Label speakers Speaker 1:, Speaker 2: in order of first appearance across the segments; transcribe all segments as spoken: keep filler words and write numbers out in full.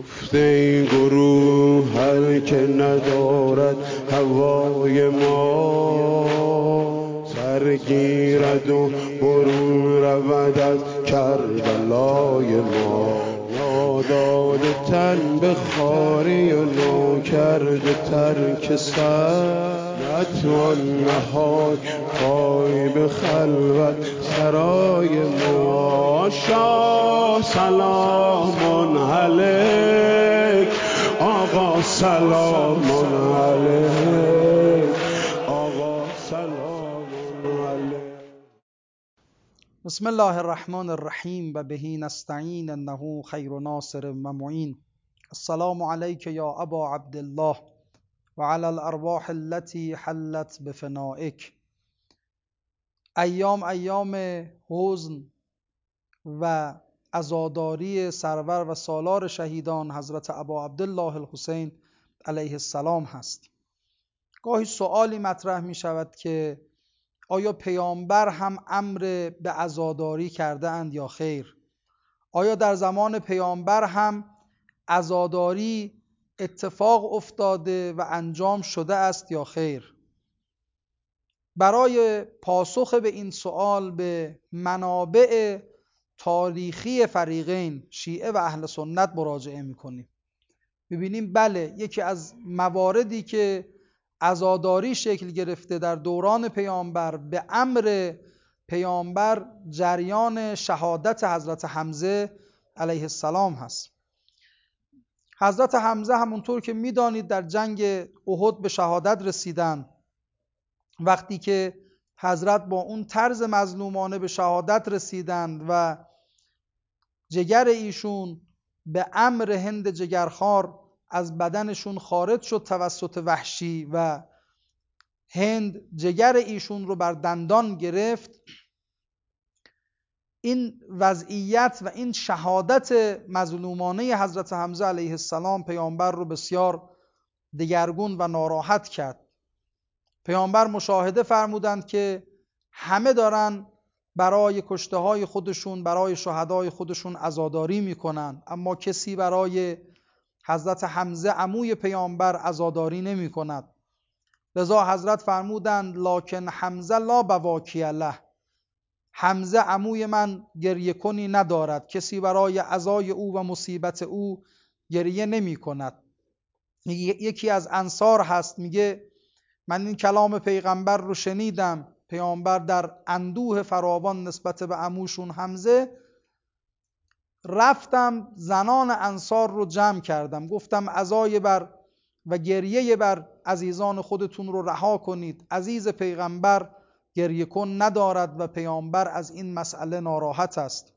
Speaker 1: گفته این گروه هر که ندارد هوای ما سرگیرد و برون رود از کربلای ما. ناداده تن به خواری و ناکرده ترک سر نتوان نهاد پای به خلوت سرای ما. شاه سلام علیک آقا سلام علیک آقا سلام علیک.
Speaker 2: بسم الله الرحمن الرحیم و بهی نستعین انه خیر ناصر و معین. السلام علیک یا ابا عبدالله و علی الارواح التي حلت بفنائک. ایام ایام حزن و عزاداری سرور و سالار شهیدان حضرت ابا عبدالله الحسین علیه السلام هست. گاهی سؤالی مطرح می شود که آیا پیامبر هم امر به عزاداری کرده اند یا خیر؟ آیا در زمان پیامبر هم عزاداری اتفاق افتاده و انجام شده است یا خیر؟ برای پاسخ به این سؤال به منابع تاریخی فریقین شیعه و اهل سنت مراجعه می‌کنیم. ببینیم بله، یکی از مواردی که عزاداری شکل گرفته در دوران پیامبر به امر پیامبر جریان شهادت حضرت حمزه علیه السلام هست. حضرت حمزه همونطور که میدانید در جنگ احد به شهادت رسیدن. وقتی که حضرت با اون طرز مظلومانه به شهادت رسیدند و جگر ایشون به امر هند جگرخوار از بدنشون خارج شد توسط وحشی و هند جگر ایشون رو بر دندان گرفت، این وضعیت و این شهادت مظلومانه حضرت حمزه علیه السلام پیامبر رو بسیار دگرگون و ناراحت کرد. پیامبر مشاهده فرمودند که همه دارن برای کشته های خودشون، برای شهدای خودشون عزاداری میکنن، اما کسی برای حضرت حمزه عموی پیامبر عزاداری نمی کند. لذا حضرت فرمودند لکن حمزه لا بواکی له، حمزه عموی من گریه کنی ندارد، کسی برای عزای او و مصیبت او گریه نمی کند. یکی از انصار هست میگه من این کلام پیغمبر رو شنیدم، پیامبر در اندوه فراوان نسبت به عموشون حمزه، رفتم زنان انصار رو جمع کردم، گفتم عزای بر و گریه بر عزیزان خودتون رو رها کنید، عزیز پیغمبر گریه کن ندارد و پیامبر از این مسئله ناراحت است.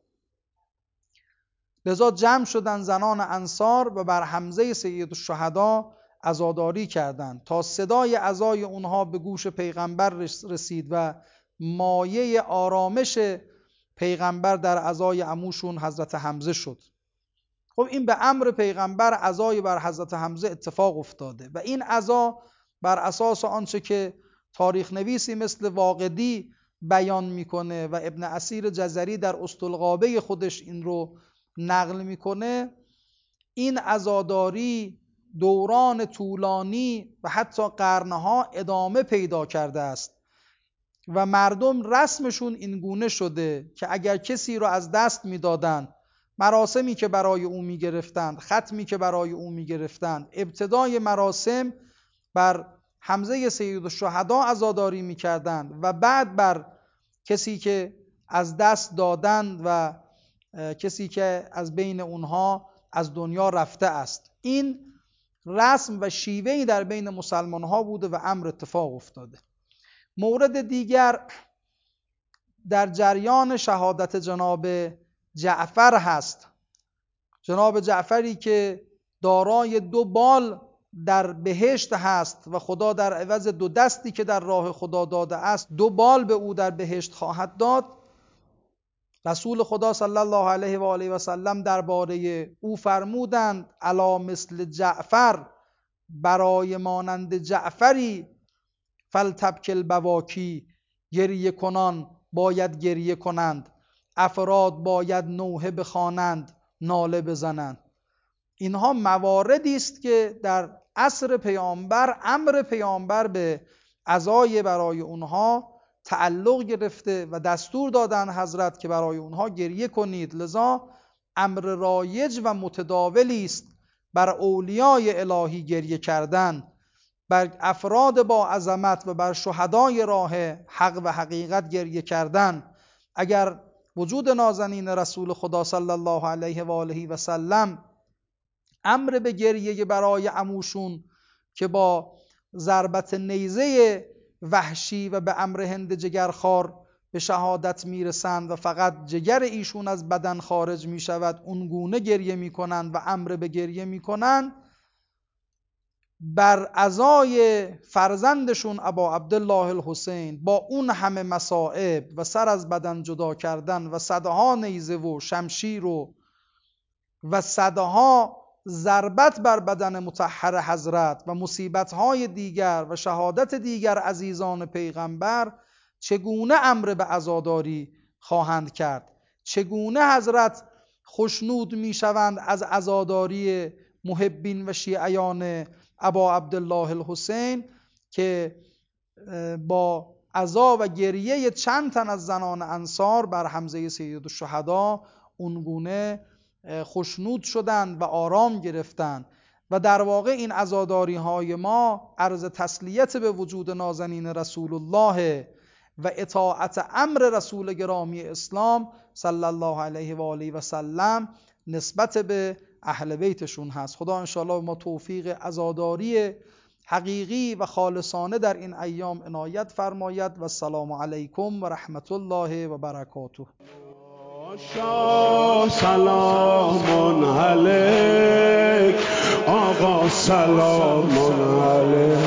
Speaker 2: لذا جمع شدن زنان انصار و بر حمزه سید الشهدا عزاداری کردند تا صدای عزای اونها به گوش پیغمبر رسید و مایه آرامش پیغمبر در عزای عموشون حضرت حمزه شد. خب این به امر پیغمبر عزای بر حضرت حمزه اتفاق افتاده و این عزا بر اساس آنچه که تاریخ نویسی مثل واقدی بیان میکنه و ابن اسیر جزری در اسطلغابه خودش این رو نقل میکنه، این عزاداری دوران طولانی و حتی قرنها ادامه پیدا کرده است و مردم رسمشون این گونه شده که اگر کسی رو از دست میدادن، مراسمی که برای او میگرفتند، ختمی که برای او میگرفتند، ابتدای مراسم بر حمزه سید الشهدا عزاداری میکردند و بعد بر کسی که از دست دادند و کسی که از بین اونها از دنیا رفته است. این رسم و شیوهی در بین مسلمان ها بوده و امر اتفاق افتاده. مورد دیگر در جریان شهادت جناب جعفر هست. جناب جعفری که دارای دو بال در بهشت هست و خدا در عوض دو دستی که در راه خدا داده است دو بال به او در بهشت خواهد داد. رسول خدا صلی الله علیه و آله و سلم درباره او فرمودند الا مثل جعفر، برای مانند جعفری فلتبک البواکی، گریه کنان باید گریه کنند، افراد باید نوحه بخوانند، ناله بزنند. اینها مواردی است که در عصر پیامبر امر پیامبر به عزای برای اونها تعلق گرفته و دستور دادن حضرت که برای اونها گریه کنید. لذا امر رایج و متداولی است بر اولیای الهی گریه کردن، بر افراد با عظمت و بر شهدای راه حق و حقیقت گریه کردن. اگر وجود نازنین رسول خدا صلی الله علیه و آله و سلم امر به گریه برای عموشون که با ضربت نیزه وحشی و به امر هند جگرخوار به شهادت میرسند و فقط جگر ایشون از بدن خارج میشود، اون گونه گریه میکنند و امر به گریه میکنند، بر عزای فرزندشون ابا عبدالله الحسین با اون همه مصائب و سر از بدن جدا کردن و صدها نیزه و شمشیر و و صدها ضربت بر بدن مطهر حضرت و مصیبت‌های دیگر و شهادت دیگر عزیزان پیغمبر، چگونه امر به عزاداری خواهند کرد؟ چگونه حضرت خوشنود میشوند از عزاداری محبین و شیعیان ابا عبدالله الحسین که با عزا و گریه چند تن از زنان انصار بر حمزه سید الشهدا اونگونه خوشنود شدند و آرام گرفتند. و در واقع این عزاداری های ما عرض تسلیت به وجود نازنین رسول الله و اطاعت امر رسول گرامی اسلام صلی الله علیه و آله و سلم نسبت به اهل بیتشون هست. خدا انشاءالله ما توفیق عزاداری حقیقی و خالصانه در این ایام عنایت فرماید. و السلام علیکم و رحمت الله و برکاته.
Speaker 1: شاه سلام علیک، آقا سلام علیک.